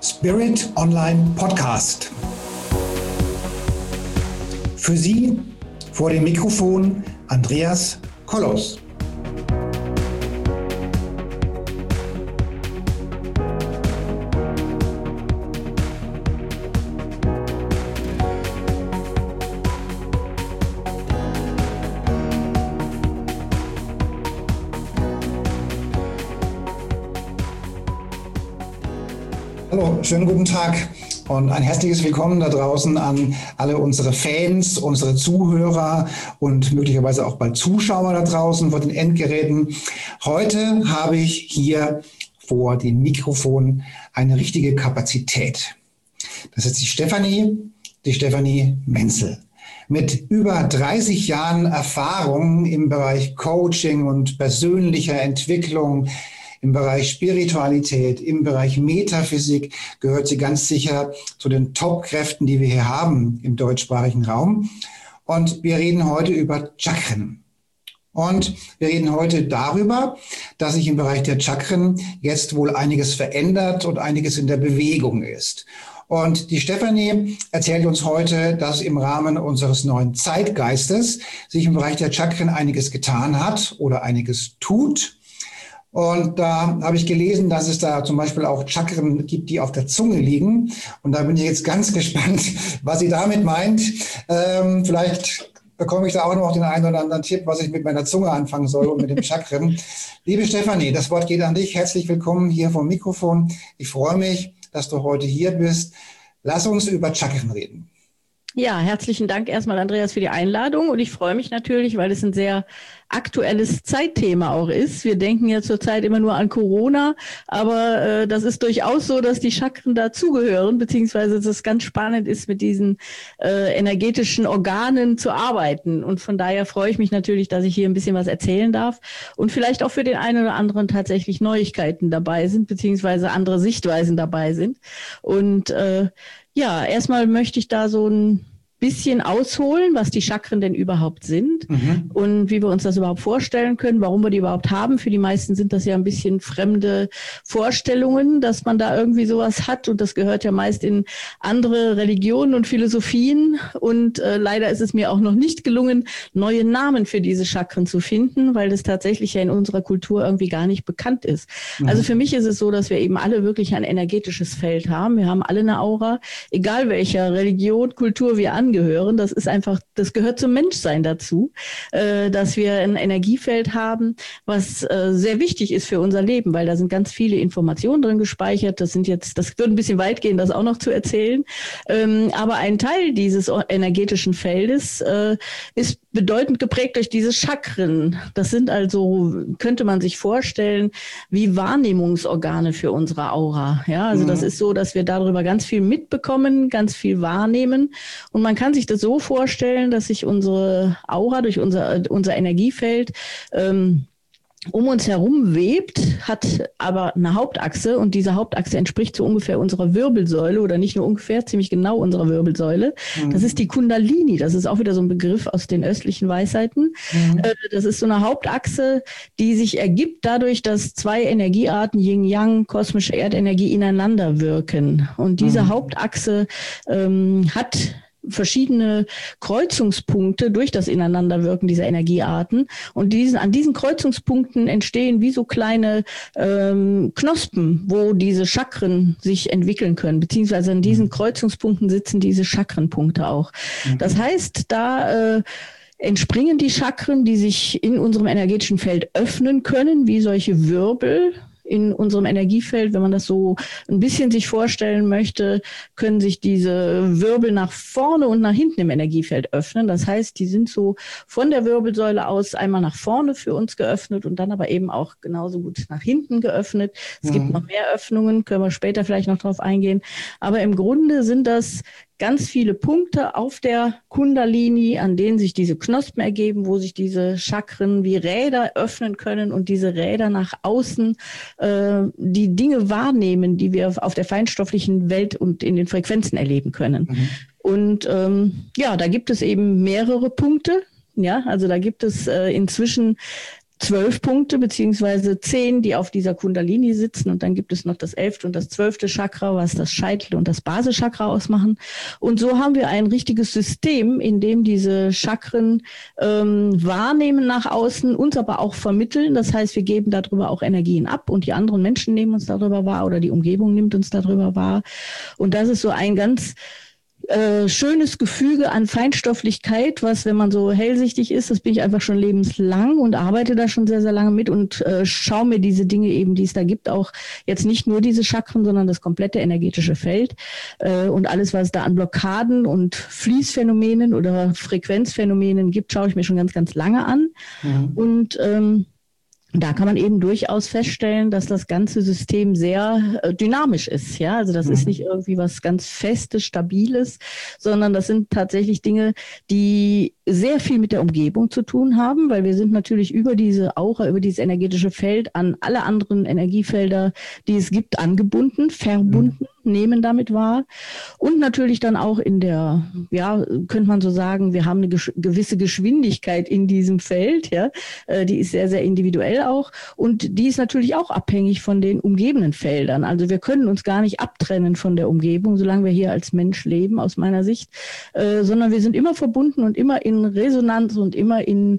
Spirit Online Podcast. Für Sie vor dem Mikrofon Andreas Kollos. Hallo, schönen guten Tag und ein herzliches Willkommen da draußen an alle unsere Fans, unsere Zuhörer und möglicherweise auch bald Zuschauer da draußen vor den Endgeräten. Heute habe ich hier vor dem Mikrofon eine richtige Kapazität. Das ist die Stefanie Menzel. Mit über 30 Jahren Erfahrung im Bereich Coaching und persönlicher Entwicklung, im Bereich Spiritualität, im Bereich Metaphysik gehört sie ganz sicher zu den Top-Kräften, die wir hier haben im deutschsprachigen Raum. Und wir reden heute über Chakren. Und wir reden heute darüber, dass sich im Bereich der Chakren jetzt wohl einiges verändert und einiges in der Bewegung ist. Und die Stefanie erzählt uns heute, dass im Rahmen unseres neuen Zeitgeistes sich im Bereich der Chakren einiges getan hat oder einiges tut. Und da habe ich gelesen, dass es da zum Beispiel auch Chakren gibt, die auf der Zunge liegen. Und da bin ich jetzt ganz gespannt, was sie damit meint. Vielleicht bekomme ich da auch noch den einen oder anderen Tipp, was ich mit meiner Zunge anfangen soll und mit dem Chakren. Liebe Stefanie, das Wort geht an dich. Herzlich willkommen hier vom Mikrofon. Ich freue mich, dass du heute hier bist. Lass uns über Chakren reden. Ja, herzlichen Dank erstmal, Andreas, für die Einladung. Und ich freue mich natürlich, weil es ein sehr aktuelles Zeitthema auch ist. Wir denken ja zurzeit immer nur an Corona, aber das ist durchaus so, dass die Chakren dazugehören, beziehungsweise dass es ganz spannend ist, mit diesen energetischen Organen zu arbeiten. Und von daher freue ich mich natürlich, dass ich hier ein bisschen was erzählen darf und vielleicht auch für den einen oder anderen tatsächlich Neuigkeiten dabei sind, beziehungsweise andere Sichtweisen dabei sind. Und ja, erstmal möchte ich da so ein bisschen ausholen, was die Chakren denn überhaupt sind und wie wir uns das überhaupt vorstellen können, warum wir die überhaupt haben. Für die meisten sind das ja ein bisschen fremde Vorstellungen, dass man da irgendwie sowas hat, und das gehört ja meist in andere Religionen und Philosophien, und leider ist es mir auch noch nicht gelungen, neue Namen für diese Chakren zu finden, weil das tatsächlich ja in unserer Kultur irgendwie gar nicht bekannt ist. Also für mich ist es so, dass wir eben alle wirklich ein energetisches Feld haben. Wir haben alle eine Aura, egal welcher Religion, Kultur wir angehören. Das ist einfach, das gehört zum Menschsein dazu, dass wir ein Energiefeld haben, was sehr wichtig ist für unser Leben, weil da sind ganz viele Informationen drin gespeichert. Das würde ein bisschen weit gehen, das auch noch zu erzählen. Aber ein Teil dieses energetischen Feldes ist bedeutend geprägt durch diese Chakren. Das sind also, könnte man sich vorstellen, wie Wahrnehmungsorgane für unsere Aura. Ja, also das ist so, dass wir darüber ganz viel mitbekommen, ganz viel wahrnehmen, und man kann sich das so vorstellen, dass sich unsere Aura durch unser Energiefeld um uns herum webt, hat aber eine Hauptachse, und diese Hauptachse entspricht so ungefähr unserer Wirbelsäule, oder nicht nur ungefähr, ziemlich genau unserer Wirbelsäule. Das ist die Kundalini, das ist auch wieder so ein Begriff aus den östlichen Weisheiten. Das ist so eine Hauptachse, die sich ergibt dadurch, dass zwei Energiearten, Yin-Yang, kosmische Erdenergie, ineinander wirken. Und diese Hauptachse hat verschiedene Kreuzungspunkte durch das Ineinanderwirken dieser Energiearten, und an diesen Kreuzungspunkten entstehen wie so kleine Knospen, wo diese Chakren sich entwickeln können, beziehungsweise an diesen Kreuzungspunkten sitzen diese Chakrenpunkte auch. Das heißt, da entspringen die Chakren, die sich in unserem energetischen Feld öffnen können, wie solche Wirbel in unserem Energiefeld. Wenn man das so ein bisschen sich vorstellen möchte, können sich diese Wirbel nach vorne und nach hinten im Energiefeld öffnen. Das heißt, die sind so von der Wirbelsäule aus einmal nach vorne für uns geöffnet und dann aber eben auch genauso gut nach hinten geöffnet. Es gibt noch mehr Öffnungen, können wir später vielleicht noch drauf eingehen. Aber im Grunde sind das ganz viele Punkte auf der Kundalini, an denen sich diese Knospen ergeben, wo sich diese Chakren wie Räder öffnen können und diese Räder nach außen die Dinge wahrnehmen, die wir auf der feinstofflichen Welt und in den Frequenzen erleben können. Und ja, da gibt es eben mehrere Punkte. Ja, also da gibt es inzwischen 12 Punkte beziehungsweise 10, die auf dieser Kundalini sitzen. Und dann gibt es noch das 11. und das 12. Chakra, was das Scheitel und das Basischakra ausmachen. Und so haben wir ein richtiges System, in dem diese Chakren wahrnehmen nach außen, uns aber auch vermitteln. Das heißt, wir geben darüber auch Energien ab und die anderen Menschen nehmen uns darüber wahr oder die Umgebung nimmt uns darüber wahr. Und das ist so ein ganz schönes Gefüge an Feinstofflichkeit, was, wenn man so hellsichtig ist, das bin ich einfach schon lebenslang und arbeite da schon sehr, sehr lange mit und schaue mir diese Dinge eben, die es da gibt, auch jetzt nicht nur diese Chakren, sondern das komplette energetische Feld und alles, was es da an Blockaden und Fließphänomenen oder Frequenzphänomenen gibt, schaue ich mir schon ganz, ganz lange an. Und da kann man eben durchaus feststellen, dass das ganze System sehr dynamisch ist. Ja, also das ist nicht irgendwie was ganz Festes, Stabiles, sondern das sind tatsächlich Dinge, die sehr viel mit der Umgebung zu tun haben, weil wir sind natürlich über diese Aura, über dieses energetische Feld an alle anderen Energiefelder, die es gibt, angebunden, verbunden, nehmen damit wahr. Und natürlich dann auch in der, ja, könnte man so sagen, wir haben eine gewisse Geschwindigkeit in diesem Feld, ja, die ist sehr, sehr individuell auch und die ist natürlich auch abhängig von den umgebenden Feldern. Also wir können uns gar nicht abtrennen von der Umgebung, solange wir hier als Mensch leben, aus meiner Sicht, sondern wir sind immer verbunden und immer in Resonanz und immer in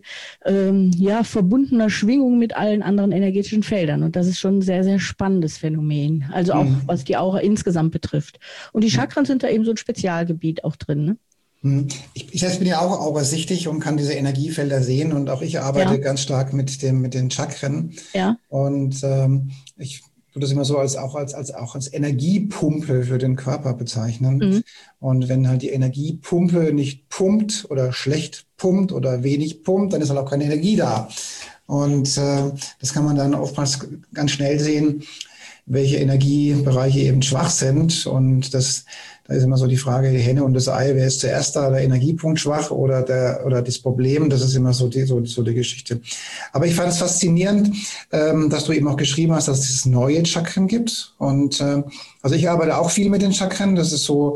verbundener Schwingung mit allen anderen energetischen Feldern. Und das ist schon ein sehr, sehr spannendes Phänomen. Also auch was die Aura insgesamt betrifft. Und die Chakren sind da eben so ein Spezialgebiet auch drin, ne? Ich selbst bin ja auch aurasichtig und kann diese Energiefelder sehen und auch ich arbeite ganz stark mit den Chakren. Ja. Und ich würde das immer so als Energiepumpe für den Körper bezeichnen. Und wenn halt die Energiepumpe nicht pumpt oder schlecht pumpt oder wenig pumpt, dann ist halt auch keine Energie da. Und das kann man dann oftmals ganz schnell sehen, welche Energiebereiche eben schwach sind. Und da ist immer so die Frage, die Henne und das Ei, wer ist zuerst da, der Energiepunkt schwach oder das Problem, das ist immer so die Geschichte. Aber ich fand es faszinierend, dass du eben auch geschrieben hast, dass es neue Chakren gibt. Und also ich arbeite auch viel mit den Chakren, das ist so,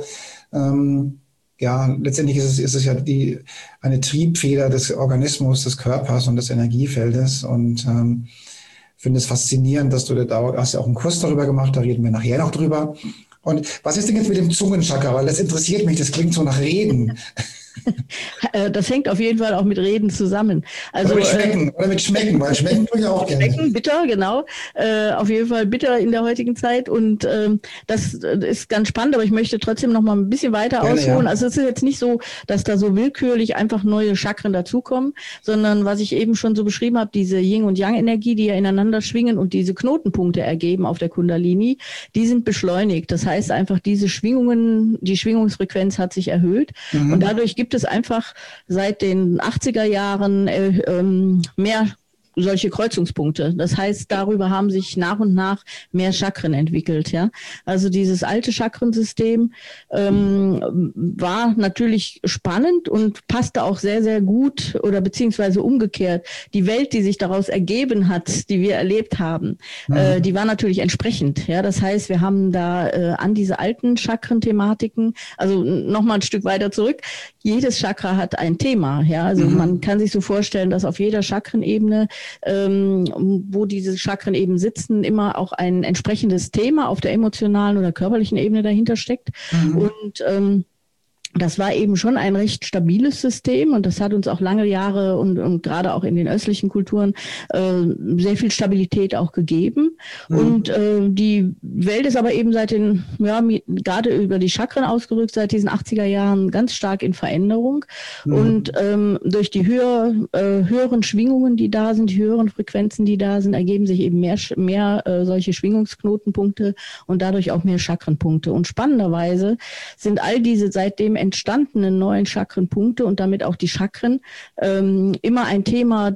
letztendlich ist es ja eine Triebfeder des Organismus, des Körpers und des Energiefeldes und finde es faszinierend, dass du hast ja auch einen Kurs darüber gemacht, da reden wir nachher noch drüber. Und was ist denn jetzt mit dem Zungenchakra? Weil das interessiert mich, das klingt so nach Reden. Das hängt auf jeden Fall auch mit Reden zusammen. Also, oder mit Schmecken, weil Schmecken tue ich auch gerne. Schmecken, bitter, genau. Auf jeden Fall bitter in der heutigen Zeit und das ist ganz spannend, aber ich möchte trotzdem noch mal ein bisschen weiter ausholen. Ja. Also es ist jetzt nicht so, dass da so willkürlich einfach neue Chakren dazukommen, sondern was ich eben schon so beschrieben habe, diese Yin- und Yang-Energie, die ja ineinander schwingen und diese Knotenpunkte ergeben auf der Kundalini, die sind beschleunigt. Das heißt einfach, diese Schwingungen, die Schwingungsfrequenz hat sich erhöht und dadurch gibt es einfach seit den 80er Jahren mehr solche Kreuzungspunkte. Das heißt, darüber haben sich nach und nach mehr Chakren entwickelt. Ja, also dieses alte Chakrensystem war natürlich spannend und passte auch sehr, sehr gut oder beziehungsweise umgekehrt. Die Welt, die sich daraus ergeben hat, die wir erlebt haben, die war natürlich entsprechend. Ja, das heißt, wir haben da an diese alten Chakren-Thematiken, also nochmal ein Stück weiter zurück. Jedes Chakra hat ein Thema. Ja, also man kann sich so vorstellen, dass auf jeder Chakrenebene wo diese Chakren eben sitzen, immer auch ein entsprechendes Thema auf der emotionalen oder körperlichen Ebene dahinter steckt. Und das war eben schon ein recht stabiles System und das hat uns auch lange Jahre und gerade auch in den östlichen Kulturen sehr viel Stabilität auch gegeben. Und die Welt ist aber eben gerade über die Chakren ausgerückt, seit diesen 80er Jahren ganz stark in Veränderung. Und durch die höheren Schwingungen, die da sind, die höheren Frequenzen, die da sind, ergeben sich eben mehr solche Schwingungsknotenpunkte und dadurch auch mehr Chakrenpunkte. Und spannenderweise sind all diese seitdem entstandenen neuen Chakrenpunkte und damit auch die Chakren immer ein Thema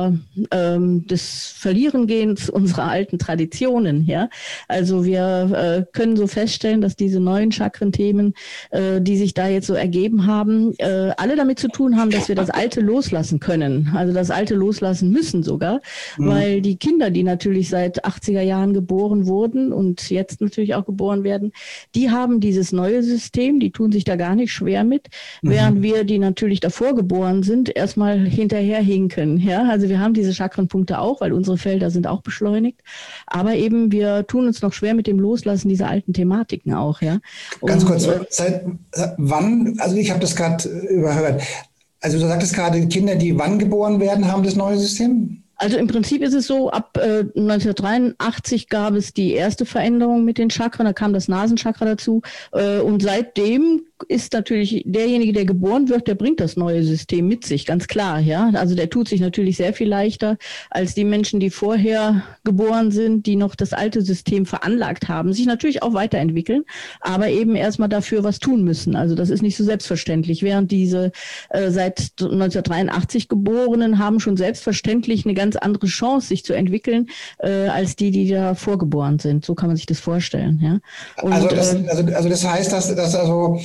des Verlierengehens unserer alten Traditionen. Ja? Also wir können so feststellen, dass diese neuen Chakrenthemen, die sich da jetzt so ergeben haben, alle damit zu tun haben, dass wir das Alte loslassen können. Also das Alte loslassen müssen sogar, weil die Kinder, die natürlich seit 80er Jahren geboren wurden und jetzt natürlich auch geboren werden, die haben dieses neue System, die tun sich da gar nicht wirklich schwer mit, während wir, die natürlich davor geboren sind, erstmal hinterherhinken. Ja, also wir haben diese Chakrenpunkte auch, weil unsere Felder sind auch beschleunigt. Aber eben, wir tun uns noch schwer mit dem Loslassen dieser alten Thematiken auch. Ja. Ganz kurz, seit wann, also ich habe das gerade überhört, also du sagtest gerade, Kinder, die wann geboren werden, haben das neue System? Also im Prinzip ist es so, ab 1983 gab es die erste Veränderung mit den Chakren, da kam das Nasenchakra dazu und seitdem ist natürlich derjenige, der geboren wird, der bringt das neue System mit sich, ganz klar, ja. Also der tut sich natürlich sehr viel leichter als die Menschen, die vorher geboren sind, die noch das alte System veranlagt haben, sich natürlich auch weiterentwickeln, aber eben erstmal dafür was tun müssen. Also das ist nicht so selbstverständlich, während diese seit 1983 Geborenen haben schon selbstverständlich eine ganz andere Chance, sich zu entwickeln, als die da vorgeboren sind. So kann man sich das vorstellen, ja. Und, also das heißt, dass also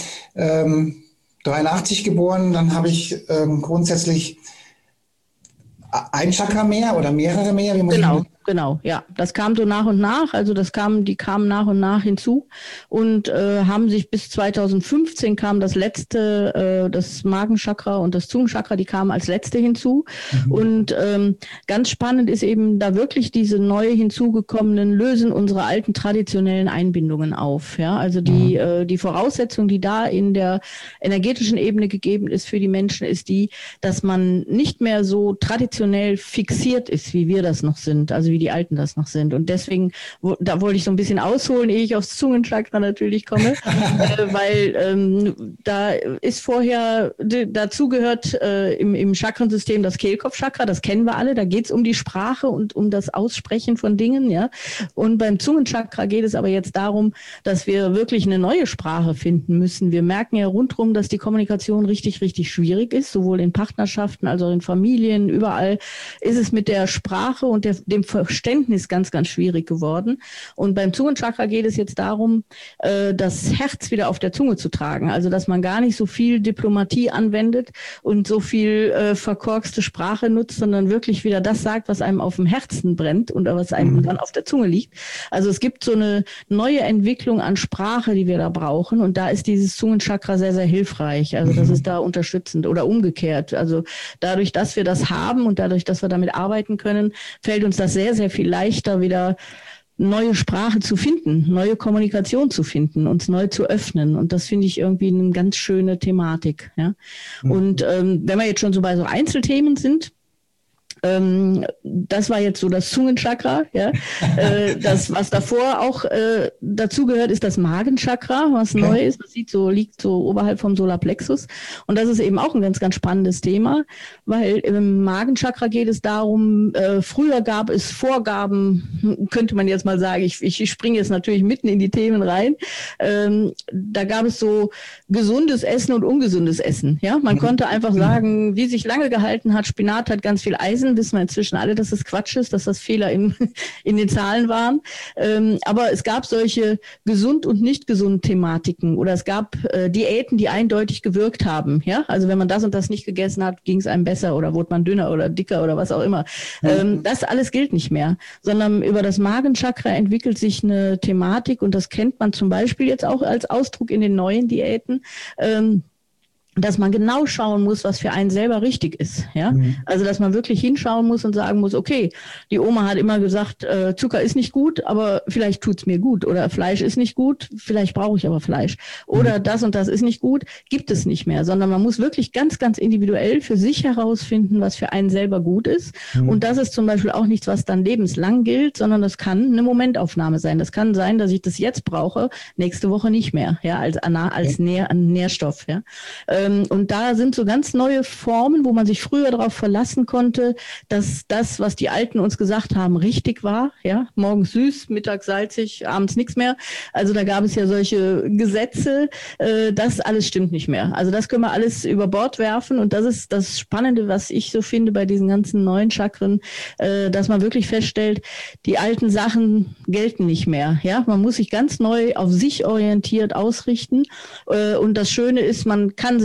83 geboren, dann habe ich grundsätzlich ein Chakra mehr oder mehrere mehr. Genau, ja. Das kam so nach und nach, also die kamen nach und nach hinzu und haben sich bis 2015 kam das letzte, das Magenchakra und das Zungenchakra, die kamen als letzte hinzu. Und ganz spannend ist eben da wirklich diese neu hinzugekommenen lösen unsere alten traditionellen Einbindungen auf. Ja, also die Voraussetzung, die da in der energetischen Ebene gegeben ist für die Menschen, ist die, dass man nicht mehr so traditionell fixiert ist, wie wir das noch sind. Also wie die Alten das noch sind. Und deswegen, da wollte ich so ein bisschen ausholen, ehe ich aufs Zungenchakra natürlich komme, weil da ist vorher, dazu gehört im Chakrensystem das Kehlkopfchakra, das kennen wir alle, da geht es um die Sprache und um das Aussprechen von Dingen, ja. Und beim Zungenchakra geht es aber jetzt darum, dass wir wirklich eine neue Sprache finden müssen. Wir merken ja rundherum, dass die Kommunikation richtig, richtig schwierig ist, sowohl in Partnerschaften als auch in Familien, überall ist es mit der Sprache und dem Verständnis ganz, ganz schwierig geworden. Und beim Zungenchakra geht es jetzt darum, das Herz wieder auf der Zunge zu tragen. Also, dass man gar nicht so viel Diplomatie anwendet und so viel verkorkste Sprache nutzt, sondern wirklich wieder das sagt, was einem auf dem Herzen brennt und was einem dann auf der Zunge liegt. Also, es gibt so eine neue Entwicklung an Sprache, die wir da brauchen. Und da ist dieses Zungenchakra sehr, sehr hilfreich. Also, das ist da unterstützend oder umgekehrt. Also, dadurch, dass wir das haben und dadurch, dass wir damit arbeiten können, fällt uns das sehr, sehr viel leichter, wieder neue Sprache zu finden, neue Kommunikation zu finden, uns neu zu öffnen. Und das finde ich irgendwie eine ganz schöne Thematik. Ja? Und wenn wir jetzt schon so bei so Einzelthemen sind, das war jetzt so das Zungenchakra, ja. Das, was davor auch dazu gehört, ist das Magenchakra, was neu ist. Das liegt so oberhalb vom Solarplexus. Und das ist eben auch ein ganz, ganz spannendes Thema, weil im Magenchakra geht es darum, früher gab es Vorgaben, könnte man jetzt mal sagen, ich springe jetzt natürlich mitten in die Themen rein. Da gab es so gesundes Essen und ungesundes Essen, ja. Man konnte einfach sagen, wie sich lange gehalten hat, Spinat hat ganz viel Eisen, wissen wir inzwischen alle, dass das Quatsch ist, dass das Fehler in den Zahlen waren. Aber es gab solche gesund und nicht gesund Thematiken oder es gab Diäten, die eindeutig gewirkt haben. Ja, also wenn man das und das nicht gegessen hat, ging es einem besser oder wurde man dünner oder dicker oder was auch immer. Das alles gilt nicht mehr, sondern über das Magenchakra entwickelt sich eine Thematik und das kennt man zum Beispiel jetzt auch als Ausdruck in den neuen Diäten. Dass man genau schauen muss, was für einen selber richtig ist. Ja? Also, dass man wirklich hinschauen muss und sagen muss, okay, die Oma hat immer gesagt, Zucker ist nicht gut, aber vielleicht tut's mir gut. Oder Fleisch ist nicht gut, vielleicht brauche ich aber Fleisch. Oder das und das ist nicht gut, gibt es nicht mehr. Sondern man muss wirklich ganz, ganz individuell für sich herausfinden, was für einen selber gut ist. Und das ist zum Beispiel auch nichts, was dann lebenslang gilt, sondern das kann eine Momentaufnahme sein. Das kann sein, dass ich das jetzt brauche, nächste Woche nicht mehr, ja, als Nährstoff. Ja? Und da sind so ganz neue Formen, wo man sich früher darauf verlassen konnte, dass das, was die Alten uns gesagt haben, richtig war. Ja, morgens süß, mittags salzig, abends nichts mehr. Also da gab es ja solche Gesetze. Das alles stimmt nicht mehr. Also das können wir alles über Bord werfen. Und das ist das Spannende, was ich so finde bei diesen ganzen neuen Chakren, dass man wirklich feststellt, die alten Sachen gelten nicht mehr. Ja, man muss sich ganz neu auf sich orientiert ausrichten. Und das Schöne ist, man kann sich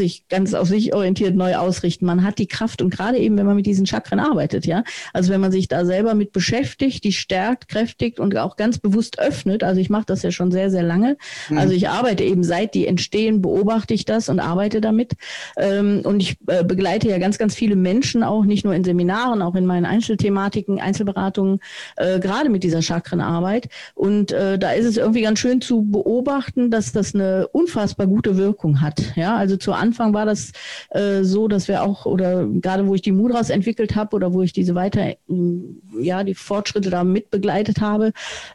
sich ganz auf sich orientiert neu ausrichten. Man hat die Kraft und gerade eben, wenn man mit diesen Chakren arbeitet, ja, also wenn man sich da selber mit beschäftigt, die stärkt, kräftigt und auch ganz bewusst öffnet, also ich mache das ja schon sehr, sehr lange, also ich arbeite eben seit die entstehen, beobachte ich das und arbeite damit und ich begleite ja ganz, ganz viele Menschen auch, nicht nur in Seminaren, auch in meinen Einzelthematiken, Einzelberatungen, gerade mit dieser Chakrenarbeit und da ist es irgendwie ganz schön zu beobachten, dass das eine unfassbar gute Wirkung hat. Ja, also zu Anfang war das so, dass wir auch, oder gerade wo ich die Mudras entwickelt habe oder wo ich diese die Fortschritte da mit begleitet habe,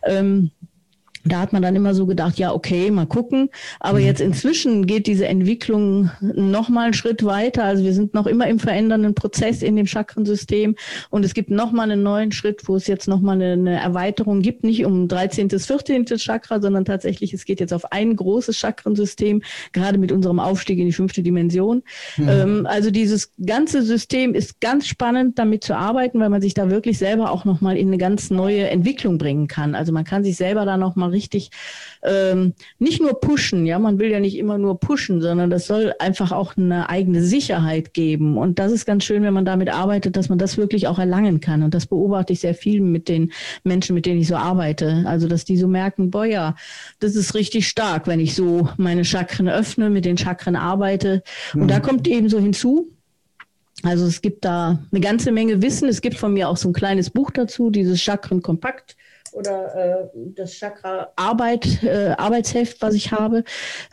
da hat man dann immer so gedacht, ja, okay, mal gucken. Aber jetzt inzwischen geht diese Entwicklung noch mal einen Schritt weiter. Also wir sind noch immer im verändernden Prozess in dem Chakrensystem. Und es gibt noch mal einen neuen Schritt, wo es jetzt noch mal eine Erweiterung gibt. Nicht um 13., 14. Chakra, sondern tatsächlich, es geht jetzt auf ein großes Chakrensystem, gerade mit unserem Aufstieg in die 5. Dimension. Also dieses ganze System ist ganz spannend, damit zu arbeiten, weil man sich da wirklich selber auch noch mal in eine ganz neue Entwicklung bringen kann. Also man kann sich selber da noch mal richtig nicht nur pushen, ja, man will ja nicht immer nur pushen, sondern das soll einfach auch eine eigene Sicherheit geben und das ist ganz schön, wenn man damit arbeitet, dass man das wirklich auch erlangen kann und das beobachte ich sehr viel mit den Menschen, mit denen ich so arbeite, also dass die so merken, boah ja, das ist richtig stark, wenn ich so meine Chakren öffne, mit den Chakren arbeite und da kommt eben so hinzu, also es gibt da eine ganze Menge Wissen, es gibt von mir auch so ein kleines Buch dazu, dieses Chakren Kompakt, oder das Chakra Arbeitsheft, was ich habe.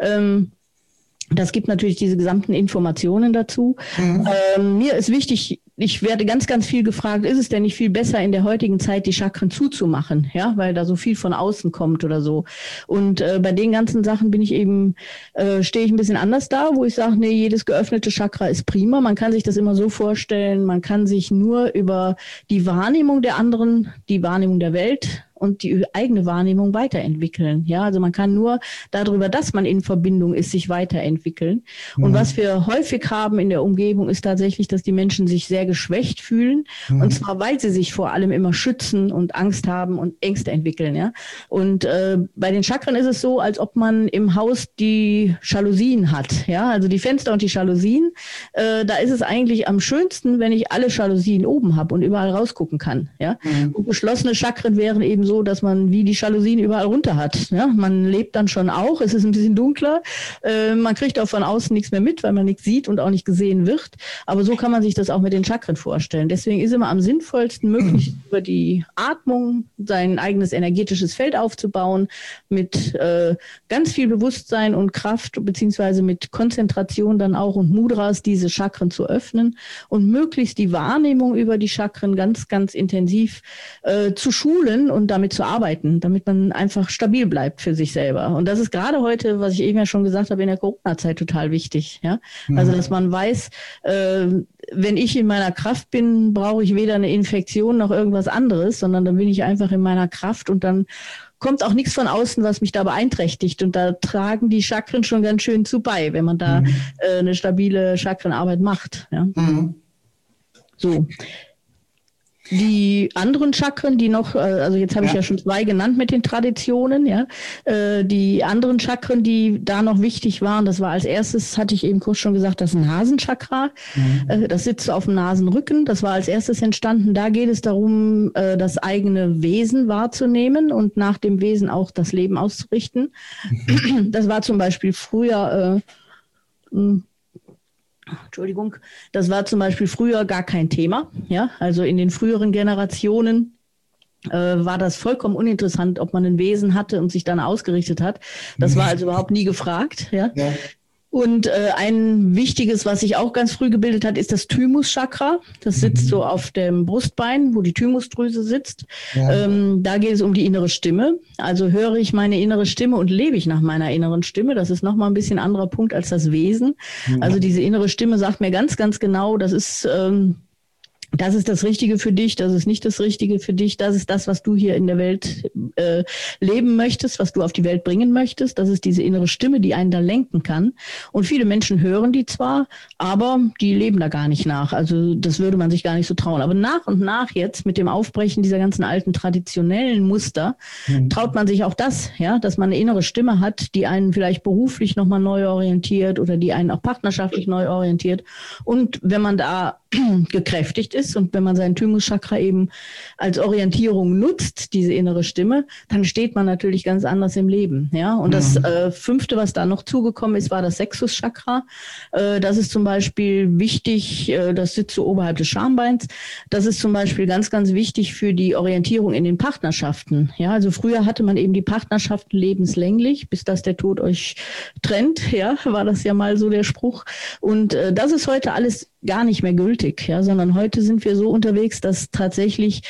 Das gibt natürlich diese gesamten Informationen dazu. Mir ist wichtig, ich werde ganz, ganz viel gefragt, ist es denn nicht viel besser in der heutigen Zeit, die Chakren zuzumachen, ja, weil da so viel von außen kommt oder so. Und bei den ganzen Sachen bin ich eben, stehe ich ein bisschen anders da, wo ich sage, nee, jedes geöffnete Chakra ist prima. Man kann sich das immer so vorstellen, man kann sich nur über die Wahrnehmung der anderen, die Wahrnehmung der Welt und die eigene Wahrnehmung weiterentwickeln. Ja, also man kann nur darüber, dass man in Verbindung ist, sich weiterentwickeln. Und was wir häufig haben in der Umgebung ist tatsächlich, dass die Menschen sich sehr geschwächt fühlen. Und zwar, weil sie sich vor allem immer schützen und Angst haben und Ängste entwickeln. Ja, und bei den Chakren ist es so, als ob man im Haus die Jalousien hat. Ja, also die Fenster und die Jalousien. Da ist es eigentlich am schönsten, wenn ich alle Jalousien oben habe und überall rausgucken kann. Ja, und geschlossene Chakren wären eben so, dass man wie die Jalousien überall runter hat. Ja? Man lebt dann schon auch, es ist ein bisschen dunkler, man kriegt auch von außen nichts mehr mit, weil man nichts sieht und auch nicht gesehen wird. Aber so kann man sich das auch mit den Chakren vorstellen. Deswegen ist immer am sinnvollsten, möglichst über die Atmung sein eigenes energetisches Feld aufzubauen, mit ganz viel Bewusstsein und Kraft, beziehungsweise mit Konzentration dann auch und Mudras, diese Chakren zu öffnen und möglichst die Wahrnehmung über die Chakren ganz, ganz intensiv zu schulen und damit zu arbeiten, damit man einfach stabil bleibt für sich selber. Und das ist gerade heute, was ich eben ja schon gesagt habe, in der Corona-Zeit total wichtig. Ja? Also, dass man weiß, wenn ich in meiner Kraft bin, brauche ich weder eine Infektion noch irgendwas anderes, sondern dann bin ich einfach in meiner Kraft und dann kommt auch nichts von außen, was mich da beeinträchtigt. Und da tragen die Chakren schon ganz schön zu bei, wenn man da eine stabile Chakrenarbeit macht. Ja? So. Die anderen Chakren, die noch, also jetzt habe ich ja schon 2 genannt mit den Traditionen, ja. Die anderen Chakren, die da noch wichtig waren, das war als erstes, hatte ich eben kurz schon gesagt, das Nasenchakra. Das sitzt auf dem Nasenrücken. Das war als erstes entstanden. Da geht es darum, das eigene Wesen wahrzunehmen und nach dem Wesen auch das Leben auszurichten. Das war zum Beispiel früher, das war zum Beispiel früher gar kein Thema. Ja, also in den früheren Generationen war das vollkommen uninteressant, ob man ein Wesen hatte und sich dann ausgerichtet hat. Das war also überhaupt nie gefragt. Ja. Und ein wichtiges, was sich auch ganz früh gebildet hat, ist das Thymuschakra. Das sitzt so auf dem Brustbein, wo die Thymusdrüse sitzt. Da geht es um die innere Stimme. Also höre ich meine innere Stimme und lebe ich nach meiner inneren Stimme. Das ist nochmal ein bisschen anderer Punkt als das Wesen. Also diese innere Stimme sagt mir ganz, ganz genau, das ist das ist das Richtige für dich, das ist nicht das Richtige für dich, das ist das, was du hier in der Welt leben möchtest, was du auf die Welt bringen möchtest. Das ist diese innere Stimme, die einen da lenken kann. Und viele Menschen hören die zwar, aber die leben da gar nicht nach. Also das würde man sich gar nicht so trauen. Aber nach und nach jetzt mit dem Aufbrechen dieser ganzen alten traditionellen Muster traut man sich auch das, ja, dass man eine innere Stimme hat, die einen vielleicht beruflich nochmal neu orientiert oder die einen auch partnerschaftlich neu orientiert. Und wenn man da gekräftigt ist und wenn man sein Thymuschakra eben als Orientierung nutzt, diese innere Stimme, dann steht man natürlich ganz anders im Leben. Ja? Und das Fünfte, was da noch zugekommen ist, war das Sexuschakra. Das ist zum Beispiel wichtig, das sitzt so oberhalb des Schambeins. Das ist zum Beispiel ganz, ganz wichtig für die Orientierung in den Partnerschaften. Ja? Also früher hatte man eben die Partnerschaften lebenslänglich, bis dass der Tod euch trennt. Ja? War das ja mal so der Spruch. Und das ist heute alles gar nicht mehr gültig, ja, sondern heute sind wir so unterwegs, dass tatsächlich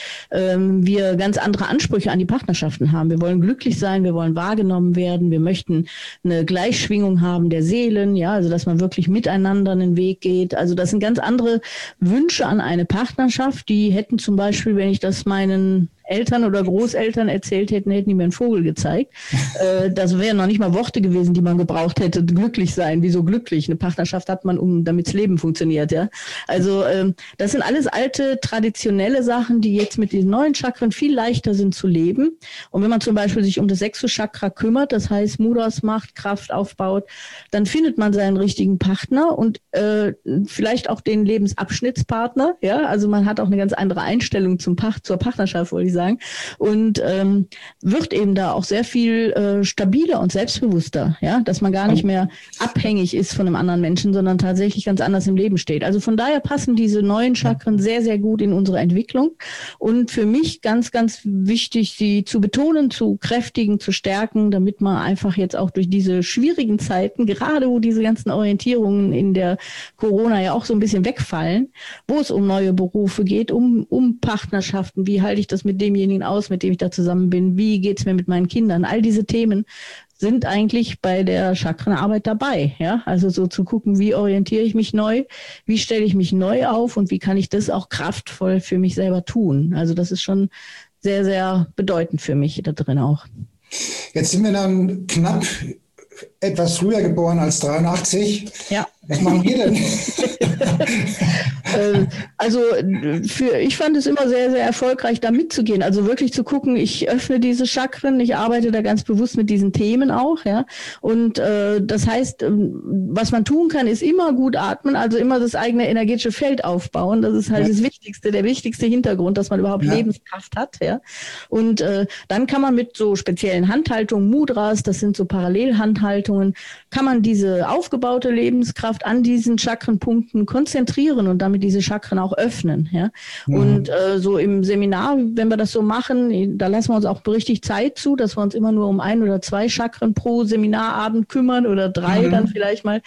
wir ganz andere Ansprüche an die Partnerschaften haben. Wir wollen glücklich sein, wir wollen wahrgenommen werden, wir möchten eine Gleichschwingung haben der Seelen, ja, also dass man wirklich miteinander einen Weg geht. Also das sind ganz andere Wünsche an eine Partnerschaft, die hätten zum Beispiel, wenn ich das meinen Eltern oder Großeltern erzählt hätten, hätten die mir einen Vogel gezeigt. Das wären noch nicht mal Worte gewesen, die man gebraucht hätte. Glücklich sein, wieso glücklich? Eine Partnerschaft hat man, damit das Leben funktioniert. Ja, also das sind alles alte, traditionelle Sachen, die jetzt mit diesen neuen Chakren viel leichter sind zu leben. Und wenn man zum Beispiel sich um das Sexuschakra kümmert, das heißt Mut ausmacht, Kraft aufbaut, dann findet man seinen richtigen Partner und vielleicht auch den Lebensabschnittspartner. Ja, also man hat auch eine ganz andere Einstellung zur Partnerschaft, wollte ich sagen. Und wird eben da auch sehr viel stabiler und selbstbewusster, ja, dass man gar nicht mehr abhängig ist von einem anderen Menschen, sondern tatsächlich ganz anders im Leben steht. Also von daher passen diese neuen Chakren sehr, sehr gut in unsere Entwicklung. Und für mich ganz, ganz wichtig, sie zu betonen, zu kräftigen, zu stärken, damit man einfach jetzt auch durch diese schwierigen Zeiten, gerade wo diese ganzen Orientierungen in der Corona ja auch so ein bisschen wegfallen, wo es um neue Berufe geht, um Partnerschaften, wie halte ich das mit demjenigen aus, mit dem ich da zusammen bin, wie geht's mir mit meinen Kindern, all diese Themen sind eigentlich bei der Chakrenarbeit dabei. Ja? Also so zu gucken, wie orientiere ich mich neu, wie stelle ich mich neu auf und wie kann ich das auch kraftvoll für mich selber tun. Also das ist schon sehr, sehr bedeutend für mich da drin auch. Jetzt sind wir dann knapp etwas früher geboren als 83. Ja. Was machen wir denn? Also ich fand es immer sehr, sehr erfolgreich, da mitzugehen. Also wirklich zu gucken, ich öffne diese Chakren, ich arbeite da ganz bewusst mit diesen Themen auch, ja. Und das heißt, was man tun kann, ist immer gut atmen, also immer das eigene energetische Feld aufbauen. Das ist halt das Wichtigste, der wichtigste Hintergrund, dass man überhaupt Lebenskraft hat, ja. Und dann kann man mit so speziellen Handhaltungen, Mudras, das sind so Parallelhandhaltungen, kann man diese aufgebaute Lebenskraft an diesen Chakrenpunkten konzentrieren und damit diese Chakren auch öffnen. Ja? Und so im Seminar, wenn wir das so machen, da lassen wir uns auch richtig Zeit zu, dass wir uns immer nur um 1 oder 2 Chakren pro Seminarabend kümmern oder 3 dann vielleicht mal.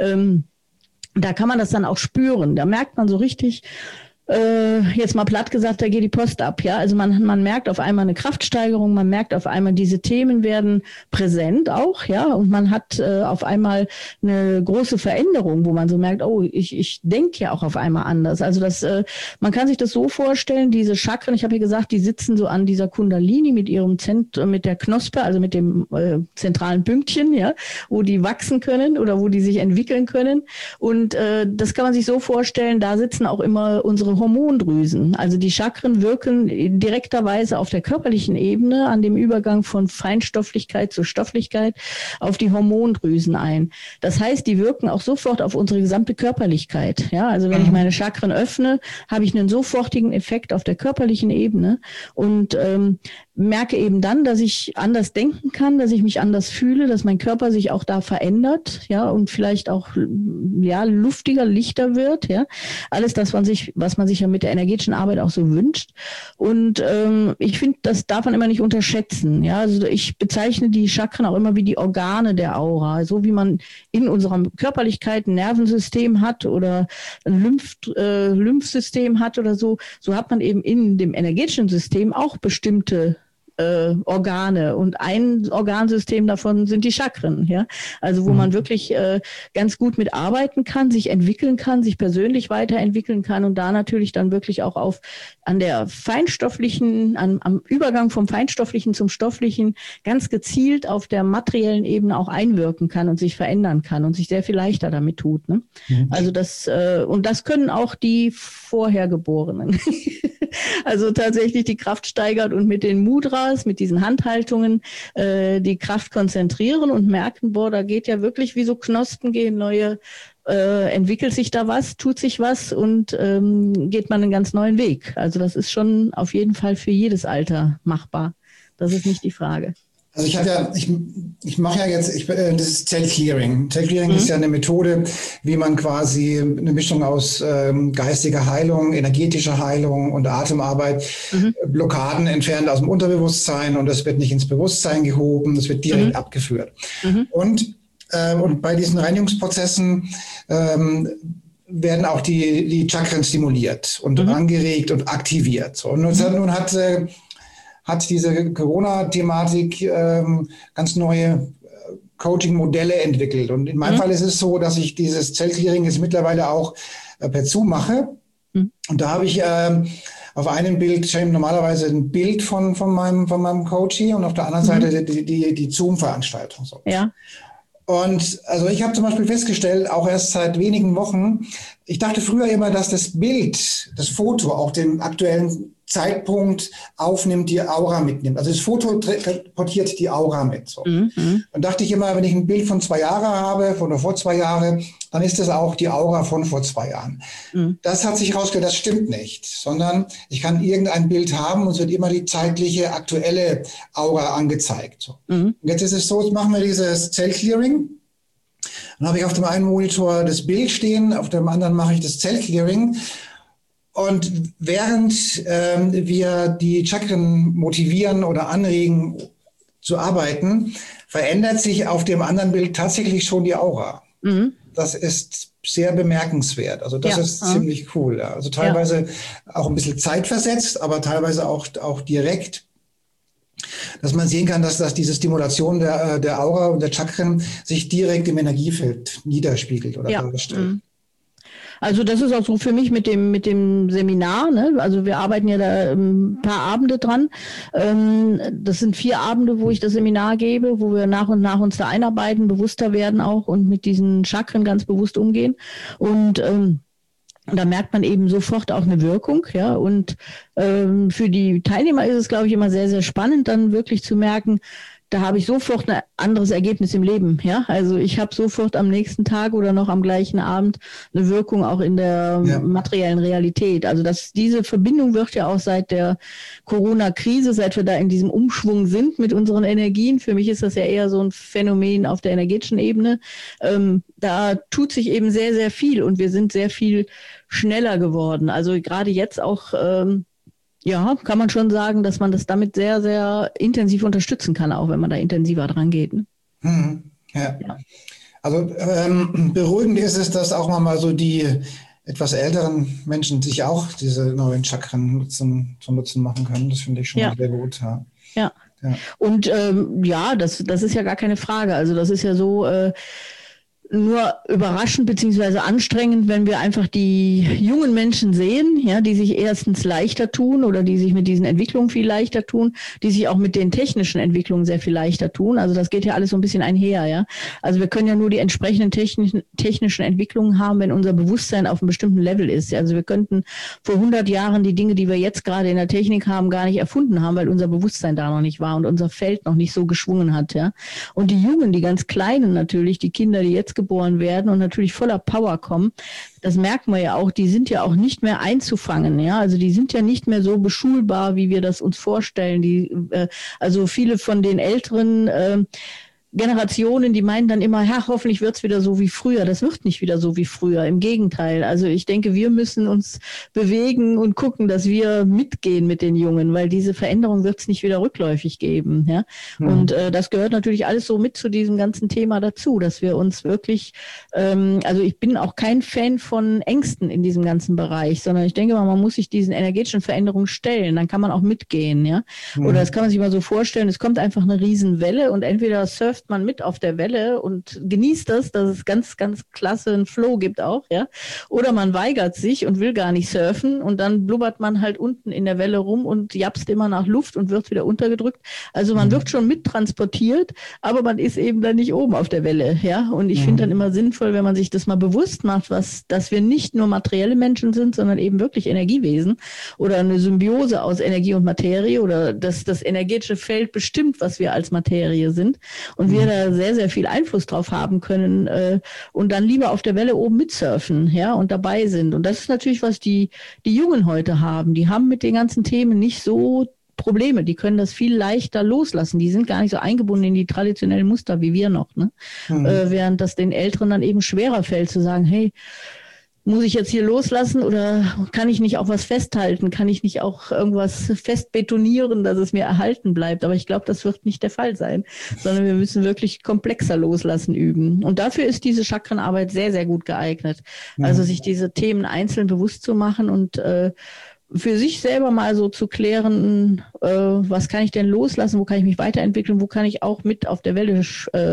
Da kann man das dann auch spüren. Da merkt man so richtig, jetzt mal platt gesagt, da geht die Post ab, ja. Also man merkt auf einmal eine Kraftsteigerung, man merkt auf einmal, diese Themen werden präsent auch, ja, und man hat auf einmal eine große Veränderung, wo man so merkt, oh, ich denke ja auch auf einmal anders. Also man kann sich das so vorstellen, diese Chakren, ich habe ja gesagt, die sitzen so an dieser Kundalini mit ihrem mit der Knospe, also mit dem zentralen Pünktchen, ja, wo die wachsen können oder wo die sich entwickeln können. Und das kann man sich so vorstellen, da sitzen auch immer unsere Hormondrüsen. Also die Chakren wirken direkterweise auf der körperlichen Ebene an dem Übergang von Feinstofflichkeit zur Stofflichkeit auf die Hormondrüsen ein. Das heißt, die wirken auch sofort auf unsere gesamte Körperlichkeit. Ja, also wenn ich meine Chakren öffne, habe ich einen sofortigen Effekt auf der körperlichen Ebene und merke eben dann, dass ich anders denken kann, dass ich mich anders fühle, dass mein Körper sich auch da verändert, ja, und vielleicht auch luftiger, lichter wird, ja. Alles das, was man sich ja mit der energetischen Arbeit auch so wünscht. Und ich finde, das darf man immer nicht unterschätzen, ja. Also ich bezeichne die Chakren auch immer wie die Organe der Aura, so wie man in unserer Körperlichkeit ein Nervensystem hat oder ein Lymphsystem hat oder so hat man eben in dem energetischen System auch bestimmte Organe und ein Organsystem davon sind die Chakren, ja. Also wo man wirklich ganz gut mit arbeiten kann, sich entwickeln kann, sich persönlich weiterentwickeln kann und da natürlich dann wirklich auch am Übergang vom Feinstofflichen zum Stofflichen ganz gezielt auf der materiellen Ebene auch einwirken kann und sich verändern kann und sich sehr viel leichter damit tut. Ne? Also das können auch die Vorhergeborenen. Also tatsächlich die Kraft steigert und mit den Mudras, mit diesen Handhaltungen die Kraft konzentrieren und merken, boah, da geht ja wirklich wie so Knospen gehen neue, entwickelt sich da was, tut sich was und geht man einen ganz neuen Weg. Also das ist schon auf jeden Fall für jedes Alter machbar. Das ist nicht die Frage. Also ich mache ja jetzt, das ist Zellclearing. Zellclearing ist ja eine Methode, wie man quasi eine Mischung aus geistiger Heilung, energetischer Heilung und Atemarbeit, Blockaden entfernt aus dem Unterbewusstsein und das wird nicht ins Bewusstsein gehoben, das wird direkt abgeführt. Und bei diesen Reinigungsprozessen werden auch die Chakren stimuliert und angeregt und aktiviert. So, und nun hat diese Corona-Thematik ganz neue Coaching-Modelle entwickelt. Und in meinem Fall ist es so, dass ich dieses Zellclearing jetzt mittlerweile auch per Zoom mache. Und da habe ich auf einem Bild normalerweise ein Bild von meinem Coachie und auf der anderen Seite die Zoom-Veranstaltung. So. Ja. Und also ich habe zum Beispiel festgestellt, auch erst seit wenigen Wochen, ich dachte früher immer, dass das Bild, das Foto auch den aktuellen Zeitpunkt aufnimmt, die Aura mitnimmt. Also das Foto portiert die Aura mit. So. Dann dachte ich immer, wenn ich ein Bild von 2 Jahren habe, von vor 2 Jahren, dann ist das auch die Aura von vor 2 Jahren. Das hat sich herausgestellt, das stimmt nicht, sondern ich kann irgendein Bild haben und es wird immer die zeitliche, aktuelle Aura angezeigt. So. Und jetzt ist es so, jetzt machen wir dieses Zellclearing. Dann habe ich auf dem einen Monitor das Bild stehen, auf dem anderen mache ich das Zellclearing. Und während wir die Chakren motivieren oder anregen zu arbeiten, verändert sich auf dem anderen Bild tatsächlich schon die Aura. Das ist sehr bemerkenswert. Also das ist ziemlich cool. Ja. Also teilweise auch ein bisschen zeitversetzt, aber teilweise auch direkt, dass man sehen kann, dass diese Stimulation der Aura und der Chakren sich direkt im Energiefeld niederspiegelt oder darstellt. Also das ist auch so für mich mit dem Seminar, ne? Also wir arbeiten ja da ein paar Abende dran. Das sind 4 Abende, wo ich das Seminar gebe, wo wir nach und nach uns da einarbeiten, bewusster werden auch und mit diesen Chakren ganz bewusst umgehen. Und da merkt man eben sofort auch eine Wirkung, ja. Und für die Teilnehmer ist es, glaube ich, immer sehr, sehr spannend, dann wirklich zu merken, da habe ich sofort ein anderes Ergebnis im Leben, ja. Also ich habe sofort am nächsten Tag oder noch am gleichen Abend eine Wirkung auch in der materiellen Realität. Also diese Verbindung wird ja auch seit der Corona-Krise, seit wir da in diesem Umschwung sind mit unseren Energien. Für mich ist das ja eher so ein Phänomen auf der energetischen Ebene. Da tut sich eben sehr, sehr viel und wir sind sehr viel schneller geworden. Also gerade jetzt auch ja, kann man schon sagen, dass man das damit sehr, sehr intensiv unterstützen kann, auch wenn man da intensiver dran geht. Ne? Ja. Also beruhigend ist es, dass auch mal so die etwas älteren Menschen sich auch diese neuen Chakren zum Nutzen machen können. Das finde ich schon mal sehr gut. Ja. Und das ist ja gar keine Frage. Also das ist ja so nur überraschend beziehungsweise anstrengend, wenn wir einfach die jungen Menschen sehen, ja, die sich erstens leichter tun oder die sich mit diesen Entwicklungen viel leichter tun, die sich auch mit den technischen Entwicklungen sehr viel leichter tun. Also das geht ja alles so ein bisschen einher, ja. Also wir können ja nur die entsprechenden technischen Entwicklungen haben, wenn unser Bewusstsein auf einem bestimmten Level ist. Also wir könnten vor 100 Jahren die Dinge, die wir jetzt gerade in der Technik haben, gar nicht erfunden haben, weil unser Bewusstsein da noch nicht war und unser Feld noch nicht so geschwungen hat, ja. Und die Jungen, die ganz Kleinen natürlich, die Kinder, die jetzt geboren werden und natürlich voller Power kommen, das merken wir ja auch, die sind ja auch nicht mehr einzufangen, ja, also die sind ja nicht mehr so beschulbar, wie wir das uns vorstellen, also viele von den Älteren, Generationen, die meinen dann immer, ja, hoffentlich wird's wieder so wie früher. Das wird nicht wieder so wie früher. Im Gegenteil. Also ich denke, wir müssen uns bewegen und gucken, dass wir mitgehen mit den Jungen, weil diese Veränderung wird's nicht wieder rückläufig geben. Ja? Und das gehört natürlich alles so mit zu diesem ganzen Thema dazu, dass wir uns wirklich, also ich bin auch kein Fan von Ängsten in diesem ganzen Bereich, sondern ich denke mal, man muss sich diesen energetischen Veränderungen stellen. Dann kann man auch mitgehen. Ja? Oder das kann man sich mal so vorstellen, es kommt einfach eine Riesenwelle und entweder surft man mit auf der Welle und genießt das, dass es ganz, ganz klasse einen Flow gibt auch, ja. Oder man weigert sich und will gar nicht surfen und dann blubbert man halt unten in der Welle rum und japst immer nach Luft und wird wieder untergedrückt. Also man wird schon mittransportiert, aber man ist eben dann nicht oben auf der Welle, ja. Und ich finde dann immer sinnvoll, wenn man sich das mal bewusst macht, dass wir nicht nur materielle Menschen sind, sondern eben wirklich Energiewesen oder eine Symbiose aus Energie und Materie oder dass das energetische Feld bestimmt, was wir als Materie sind und wir da sehr, sehr viel Einfluss drauf haben können und dann lieber auf der Welle oben mitsurfen, ja, und dabei sind. Und das ist natürlich, was die Jungen heute haben. Die haben mit den ganzen Themen nicht so Probleme. Die können das viel leichter loslassen. Die sind gar nicht so eingebunden in die traditionellen Muster wie wir noch, ne? Während das den Älteren dann eben schwerer fällt zu sagen, hey, muss ich jetzt hier loslassen oder kann ich nicht auch was festhalten? Kann ich nicht auch irgendwas fest betonieren, dass es mir erhalten bleibt? Aber ich glaube, das wird nicht der Fall sein, sondern wir müssen wirklich komplexer loslassen üben. Und dafür ist diese Chakrenarbeit sehr, sehr gut geeignet. Also sich diese Themen einzeln bewusst zu machen und für sich selber mal so zu klären, was kann ich denn loslassen, wo kann ich mich weiterentwickeln, wo kann ich auch mit auf der Welle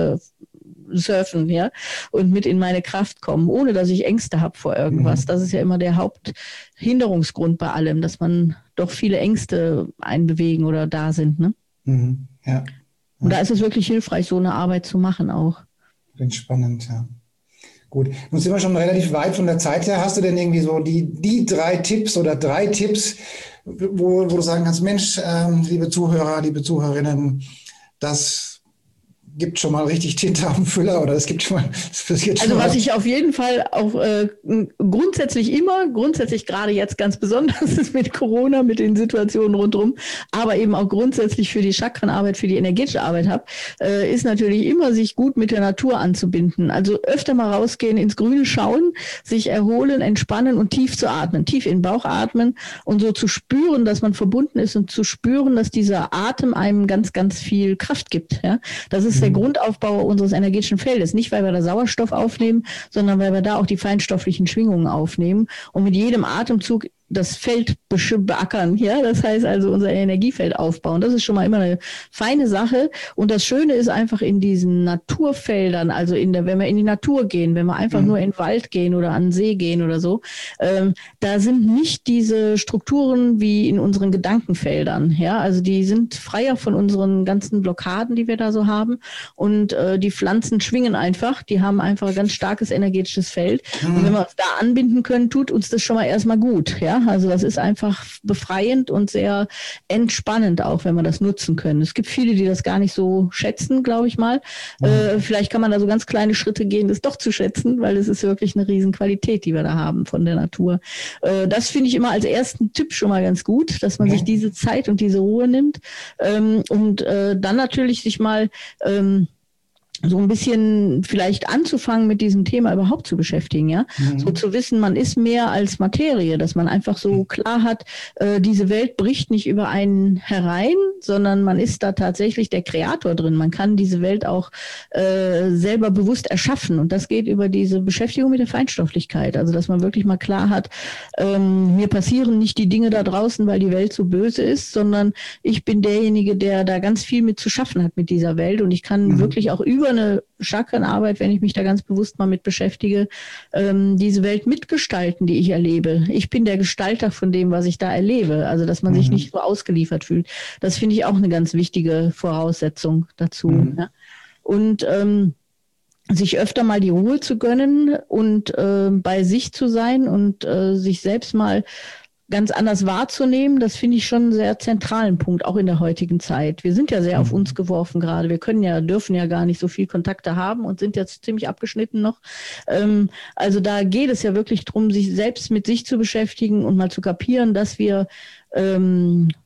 surfen, ja, und mit in meine Kraft kommen, ohne dass ich Ängste habe vor irgendwas. Das ist ja immer der Haupthinderungsgrund bei allem, dass man doch viele Ängste einbewegen oder da sind, ne? Ja. Und da ist es wirklich hilfreich, so eine Arbeit zu machen auch. Klingt spannend, ja. Gut, nun sind wir schon relativ weit von der Zeit her. Hast du denn irgendwie so die 3 Tipps oder 3 Tipps, wo du sagen kannst, Mensch, liebe Zuhörer, liebe Zuhörerinnen, das gibt schon mal richtig Tinte auf dem Füller oder es gibt schon mal. Also was ich auf jeden Fall auch grundsätzlich gerade jetzt ganz besonders ist mit Corona, mit den Situationen rundherum, aber eben auch grundsätzlich für die Chakrenarbeit, für die energetische Arbeit habe, ist natürlich immer sich gut mit der Natur anzubinden. Also öfter mal rausgehen, ins Grüne schauen, sich erholen, entspannen und tief zu atmen, tief in den Bauch atmen und so zu spüren, dass man verbunden ist und zu spüren, dass dieser Atem einem ganz, ganz viel Kraft gibt. Ja? Das ist der Grundaufbau unseres energetischen Feldes. Nicht, weil wir da Sauerstoff aufnehmen, sondern weil wir da auch die feinstofflichen Schwingungen aufnehmen und mit jedem Atemzug das Feld beackern, ja, das heißt also unser Energiefeld aufbauen. Das ist schon mal immer eine feine Sache. Und das Schöne ist einfach in diesen Naturfeldern, also wenn wir in die Natur gehen, wenn wir einfach nur in den Wald gehen oder an den See gehen oder so, da sind nicht diese Strukturen wie in unseren Gedankenfeldern, ja, also die sind freier von unseren ganzen Blockaden, die wir da so haben. Und die Pflanzen schwingen einfach, die haben einfach ein ganz starkes energetisches Feld. Und wenn wir uns da anbinden können, tut uns das schon mal erstmal gut, ja. Also das ist einfach befreiend und sehr entspannend auch, wenn wir das nutzen können. Es gibt viele, die das gar nicht so schätzen, glaube ich mal. Vielleicht kann man da so ganz kleine Schritte gehen, das doch zu schätzen, weil es ist wirklich eine Riesenqualität, die wir da haben von der Natur. Das finde ich immer als ersten Tipp schon mal ganz gut, dass man sich diese Zeit und diese Ruhe nimmt und dann natürlich sich mal so ein bisschen vielleicht anzufangen, mit diesem Thema überhaupt zu beschäftigen, ja. So zu wissen, man ist mehr als Materie, dass man einfach so klar hat, diese Welt bricht nicht über einen herein, sondern man ist da tatsächlich der Kreator drin. Man kann diese Welt auch selber bewusst erschaffen und das geht über diese Beschäftigung mit der Feinstofflichkeit. Also, dass man wirklich mal klar hat, mir passieren nicht die Dinge da draußen, weil die Welt so böse ist, sondern ich bin derjenige, der da ganz viel mit zu schaffen hat mit dieser Welt und ich kann wirklich auch über eine Chakrenarbeit, wenn ich mich da ganz bewusst mal mit beschäftige, diese Welt mitgestalten, die ich erlebe. Ich bin der Gestalter von dem, was ich da erlebe. Also, dass man sich nicht so ausgeliefert fühlt. Das finde ich auch eine ganz wichtige Voraussetzung dazu. Ja? Und sich öfter mal die Ruhe zu gönnen und bei sich zu sein und sich selbst mal ganz anders wahrzunehmen, das finde ich schon einen sehr zentralen Punkt, auch in der heutigen Zeit. Wir sind ja sehr auf uns geworfen gerade. Wir dürfen ja gar nicht so viel Kontakte haben und sind jetzt ziemlich abgeschnitten noch. Also da geht es ja wirklich darum, sich selbst mit sich zu beschäftigen und mal zu kapieren, dass wir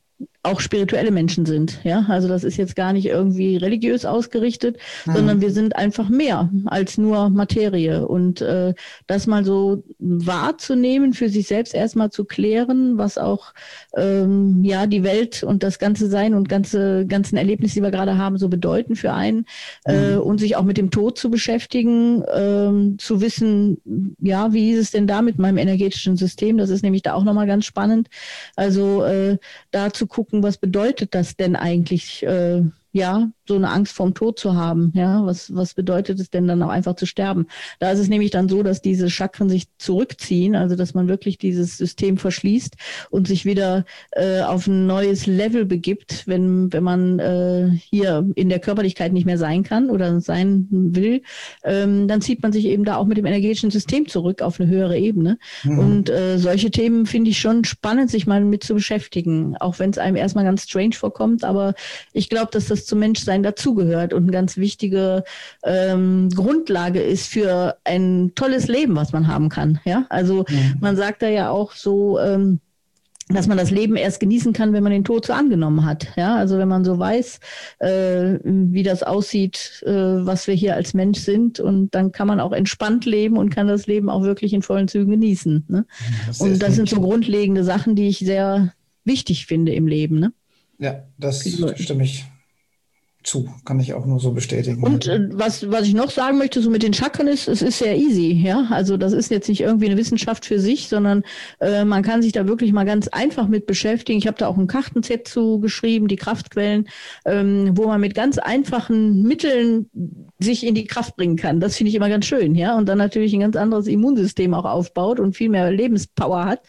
auch spirituelle Menschen sind. Ja, also das ist jetzt gar nicht irgendwie religiös ausgerichtet, sondern wir sind einfach mehr als nur Materie. Und das mal so wahrzunehmen, für sich selbst erstmal zu klären, was auch die Welt und das ganze Sein und ganzen Erlebnisse, die wir gerade haben, so bedeuten für einen, und sich auch mit dem Tod zu beschäftigen, zu wissen, ja, wie ist es denn da mit meinem energetischen System? Das ist nämlich da auch nochmal ganz spannend. Also da zu gucken, was bedeutet das denn eigentlich, so eine Angst vorm Tod zu haben. Ja, was bedeutet es denn dann auch einfach zu sterben? Da ist es nämlich dann so, dass diese Chakren sich zurückziehen, also dass man wirklich dieses System verschließt und sich wieder auf ein neues Level begibt, wenn man hier in der Körperlichkeit nicht mehr sein kann oder sein will, dann zieht man sich eben da auch mit dem energetischen System zurück auf eine höhere Ebene. Und solche Themen finde ich schon spannend, sich mal mit zu beschäftigen, auch wenn es einem erstmal ganz strange vorkommt, aber ich glaube, dass das zum Menschsein dazugehört und eine ganz wichtige Grundlage ist für ein tolles Leben, was man haben kann. Ja, also man sagt da ja auch so, dass man das Leben erst genießen kann, wenn man den Tod so angenommen hat. Ja, also wenn man so weiß, wie das aussieht, was wir hier als Mensch sind, und dann kann man auch entspannt leben und kann das Leben auch wirklich in vollen Zügen genießen. Ne? Und das sind so grundlegende Sachen, die ich sehr wichtig finde im Leben. Ne? Ja, das stimme ich zu, kann ich auch nur so bestätigen. Und was ich noch sagen möchte, so mit den Chakren ist, es ist sehr easy, ja. Also das ist jetzt nicht irgendwie eine Wissenschaft für sich, sondern man kann sich da wirklich mal ganz einfach mit beschäftigen. Ich habe da auch ein Kartenset zu geschrieben, die Kraftquellen, wo man mit ganz einfachen Mitteln sich in die Kraft bringen kann. Das finde ich immer ganz schön, ja. Und dann natürlich ein ganz anderes Immunsystem auch aufbaut und viel mehr Lebenspower hat.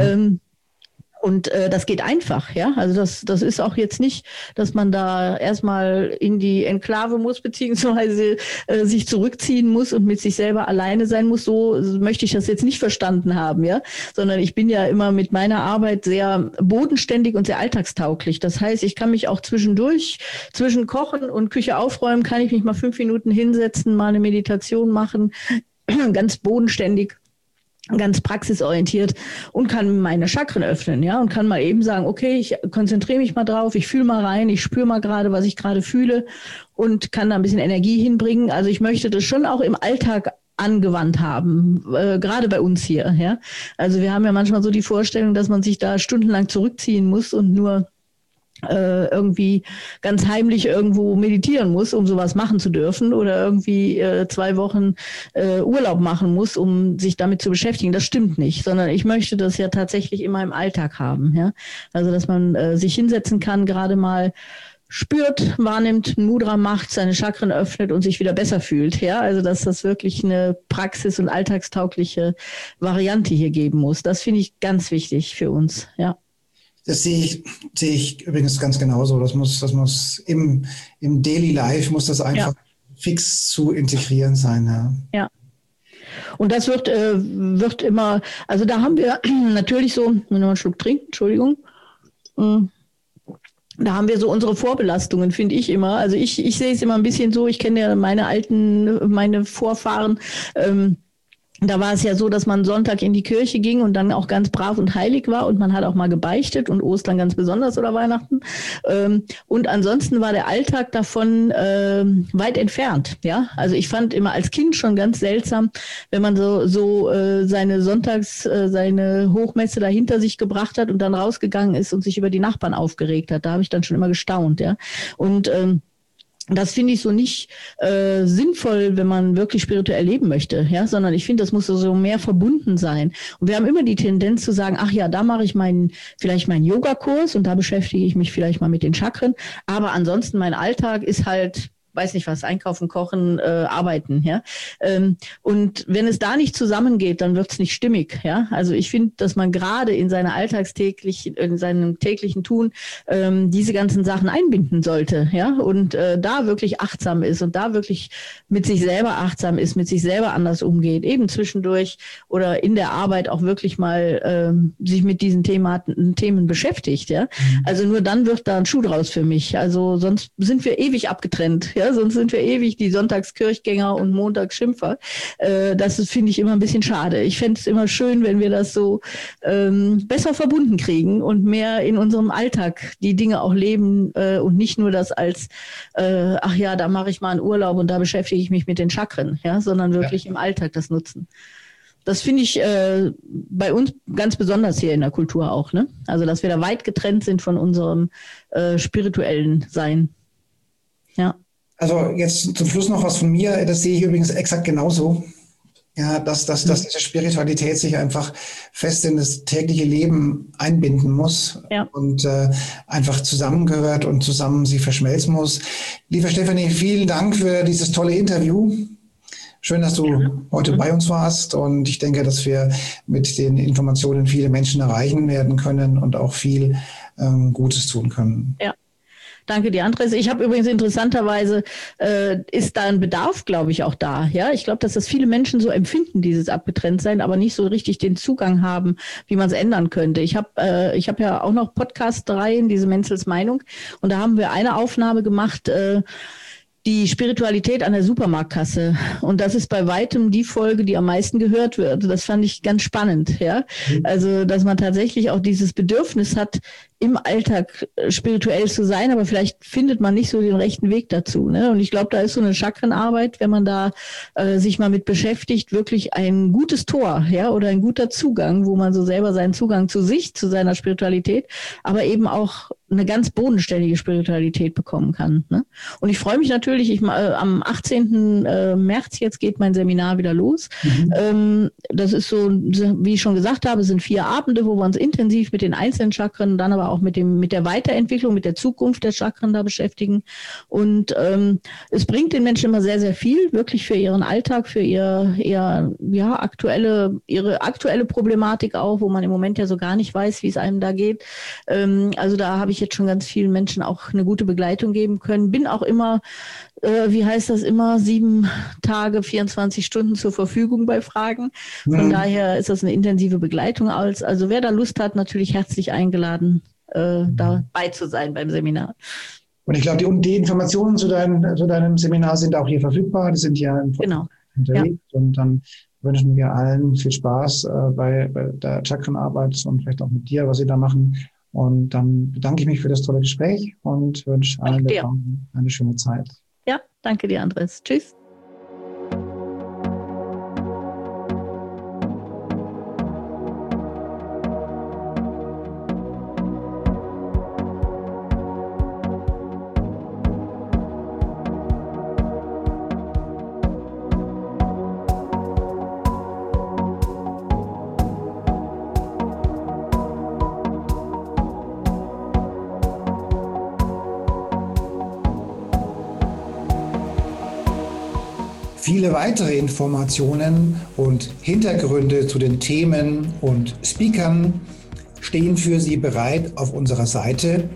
Und das geht einfach, ja. Also das ist auch jetzt nicht, dass man da erstmal in die Enklave muss, beziehungsweise sich zurückziehen muss und mit sich selber alleine sein muss. So möchte ich das jetzt nicht verstanden haben, ja. Sondern ich bin ja immer mit meiner Arbeit sehr bodenständig und sehr alltagstauglich. Das heißt, ich kann mich auch zwischendurch, zwischen Kochen und Küche aufräumen, kann ich mich mal 5 Minuten hinsetzen, mal eine Meditation machen, ganz bodenständig, ganz praxisorientiert, und kann meine Chakren öffnen, ja, und kann mal eben sagen, okay, ich konzentriere mich mal drauf, ich fühle mal rein, ich spüre mal gerade, was ich gerade fühle, und kann da ein bisschen Energie hinbringen. Also ich möchte das schon auch im Alltag angewandt haben, gerade bei uns hier, ja. Also wir haben ja manchmal so die Vorstellung, dass man sich da stundenlang zurückziehen muss und nur irgendwie ganz heimlich irgendwo meditieren muss, um sowas machen zu dürfen, oder irgendwie 2 Wochen Urlaub machen muss, um sich damit zu beschäftigen. Das stimmt nicht, sondern ich möchte das ja tatsächlich immer im Alltag haben. Ja? Also dass man sich hinsetzen kann, gerade mal spürt, wahrnimmt, ein Mudra macht, seine Chakren öffnet und sich wieder besser fühlt. Ja, also dass das wirklich eine praxis- und alltagstaugliche Variante hier geben muss. Das finde ich ganz wichtig für uns. Ja. Das sehe ich übrigens ganz genauso. Das muss im Daily Life muss das einfach fix zu integrieren sein. Ja. Und das wird immer, also da haben wir natürlich so, wenn wir noch einen Schluck trinken, Entschuldigung. Da haben wir so unsere Vorbelastungen, finde ich immer. Also ich sehe es immer ein bisschen so, ich kenne ja meine Vorfahren, da war es ja so, dass man Sonntag in die Kirche ging und dann auch ganz brav und heilig war, und man hat auch mal gebeichtet, und Ostern ganz besonders oder Weihnachten. Und ansonsten war der Alltag davon weit entfernt. Ja, also ich fand immer als Kind schon ganz seltsam, wenn man so seine seine Hochmesse da hinter sich gebracht hat und dann rausgegangen ist und sich über die Nachbarn aufgeregt hat. Da habe ich dann schon immer gestaunt. Ja, und das finde ich so nicht sinnvoll, wenn man wirklich spirituell leben möchte, ja, sondern ich finde, das muss so mehr verbunden sein. Und wir haben immer die Tendenz zu sagen, ach ja, da mache ich vielleicht meinen Yogakurs und da beschäftige ich mich vielleicht mal mit den Chakren, aber ansonsten mein Alltag ist halt, weiß nicht was, einkaufen, kochen, arbeiten, ja. Und wenn es da nicht zusammengeht, dann wird es nicht stimmig, ja. Also ich finde, dass man gerade in seinem täglichen Tun diese ganzen Sachen einbinden sollte, ja. Und da wirklich achtsam ist und da wirklich mit sich selber achtsam ist, mit sich selber anders umgeht, eben zwischendurch oder in der Arbeit auch wirklich mal sich mit diesen Themen beschäftigt, ja. Also nur dann wird da ein Schuh draus für mich. Also sonst sind wir ewig abgetrennt. ja, sonst sind wir ewig die Sonntagskirchgänger und Montagsschimpfer. Das finde ich immer ein bisschen schade. Ich fände es immer schön, wenn wir das so besser verbunden kriegen und mehr in unserem Alltag die Dinge auch leben und nicht nur das als, ach ja, da mache ich mal einen Urlaub und da beschäftige ich mich mit den Chakren, ja, sondern wirklich im Alltag das nutzen. Das finde ich bei uns ganz besonders hier in der Kultur auch, ne? Also, dass wir da weit getrennt sind von unserem spirituellen Sein. Ja. Also jetzt zum Schluss noch was von mir. Das sehe ich übrigens exakt genauso. Ja, dass diese Spiritualität sich einfach fest in das tägliche Leben einbinden muss und einfach zusammengehört und zusammen sie verschmelzen muss. Liebe Stefanie, vielen Dank für dieses tolle Interview. Schön, dass du heute bei uns warst, und ich denke, dass wir mit den Informationen viele Menschen erreichen werden können und auch viel Gutes tun können. Ja. Danke dir, Andres. Ich habe übrigens interessanterweise, ist da ein Bedarf, glaube ich, auch da. Ja, ich glaube, dass das viele Menschen so empfinden, dieses Abgetrenntsein, aber nicht so richtig den Zugang haben, wie man es ändern könnte. Ich hab ja auch noch Podcast-Reihen, diese Menzels Meinung, und da haben wir eine Aufnahme gemacht, die Spiritualität an der Supermarktkasse. Und das ist bei weitem die Folge, die am meisten gehört wird. Das fand ich ganz spannend, ja. Also, dass man tatsächlich auch dieses Bedürfnis hat, im Alltag spirituell zu sein, aber vielleicht findet man nicht so den rechten Weg dazu, ne? Und ich glaube, da ist so eine Chakrenarbeit, wenn man da sich mal mit beschäftigt, wirklich ein gutes Tor, ja, oder ein guter Zugang, wo man so selber seinen Zugang zu sich, zu seiner Spiritualität, aber eben auch eine ganz bodenständige Spiritualität bekommen kann, ne? Und ich freue mich natürlich, am 18. März jetzt geht mein Seminar wieder los. Das ist so, wie ich schon gesagt habe, sind 4 Abende, wo wir uns intensiv mit den einzelnen Chakren, dann aber auch mit der Weiterentwicklung, mit der Zukunft der Chakren da beschäftigen. Und es bringt den Menschen immer sehr, sehr viel, wirklich für ihren Alltag, für ihre aktuelle Problematik auch, wo man im Moment ja so gar nicht weiß, wie es einem da geht. Also da habe ich jetzt schon ganz vielen Menschen auch eine gute Begleitung geben können. Bin auch immer, 7 Tage, 24 Stunden zur Verfügung bei Fragen. Von daher ist das eine intensive Begleitung. Also wer da Lust hat, natürlich herzlich eingeladen, dabei zu sein beim Seminar. Und ich glaube, die Informationen zu deinem Seminar sind auch hier verfügbar. Die sind ja unterlegt. Ja. Und dann wünschen wir allen viel Spaß bei der Chakrenarbeit und vielleicht auch mit dir, was sie da machen. Und dann bedanke ich mich für das tolle Gespräch und wünsche allen eine schöne Zeit. Ja, danke dir, Andres. Tschüss. Viele weitere Informationen und Hintergründe zu den Themen und Speakern stehen für Sie bereit auf unserer Seite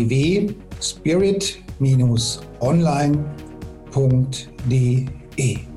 www.spirit-online.de.